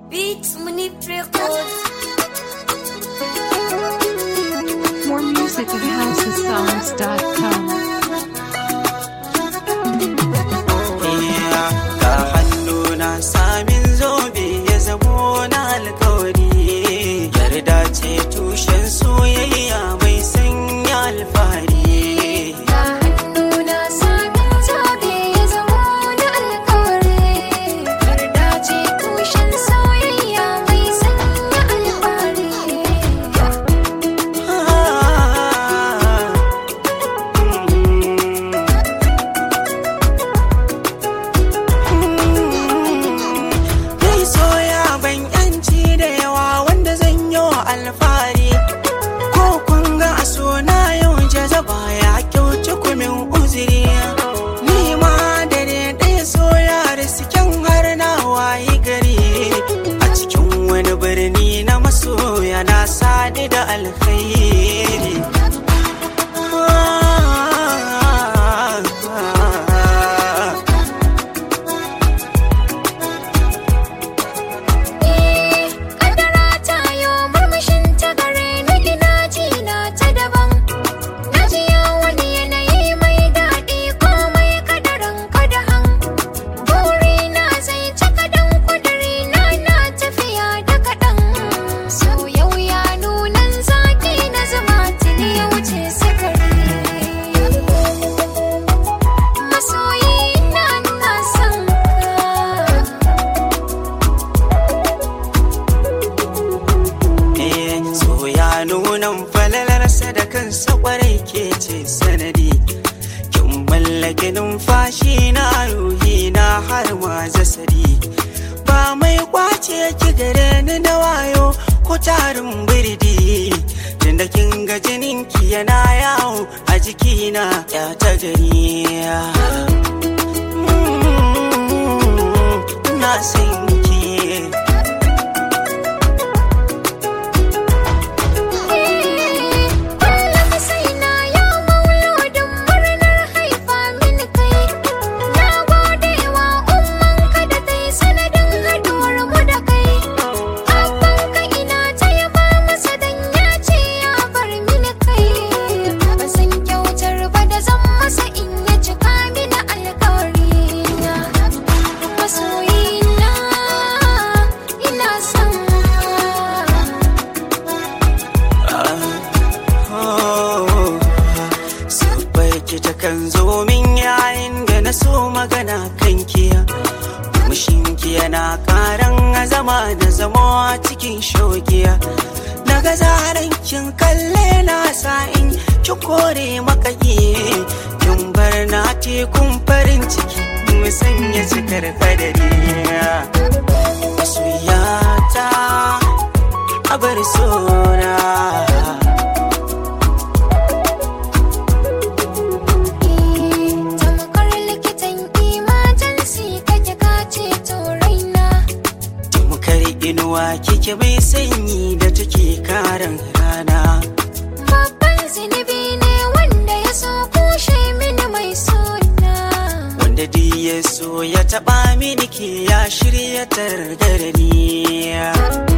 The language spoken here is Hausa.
Beats Munip Records. More music at housesongs.com. Ga hannuna samin zobe ya zamo na alkawari, yarda ce tushen soyayya mai sanya alfahari. Alfahari ko kun ga a sona yau jazaba ya kyauci kumin uzuri, ni ma dare ɗaya soya da siken har na wayi gari a cikin wani birni na masoya na sadi da alkhairi. Nunan falalarsa da kansa kwarai ke ce sanadi, kin mallake numfashi na ruhi na har ma zasadi, ba mai kwace ki gare ni da wayo ko tarin birdi, tunda kin ga jininki yana yawo a jikina ya ta gani. Na san ki ta kan zo min yayin da na so magana kanki, mushinki yana karan azama da zama cikin shogiya, daga zaran kin kalle na sa'in ki kore makaki, kin bar na tekun farin ciki mu sanya cikar kadari. Masoyata a bar sona, inuwa kike mai sanyi da take karan rana. Babban zunubi ne wanda ya so kushe mini mai suna, wanda duk ya so ya taɓa mini ke ya shirya targarani.